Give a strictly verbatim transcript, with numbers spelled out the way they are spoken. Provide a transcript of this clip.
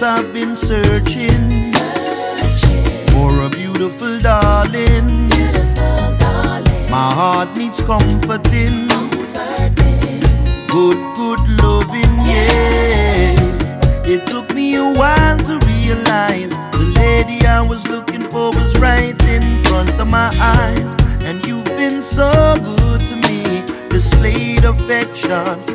I've been searching, searching for a beautiful darling. beautiful darling. My heart needs comforting, Comforting. good, good loving, yeah. It took me a while to realize the lady I was looking for was right in front of my eyes. And you've been so good to me, displayed affection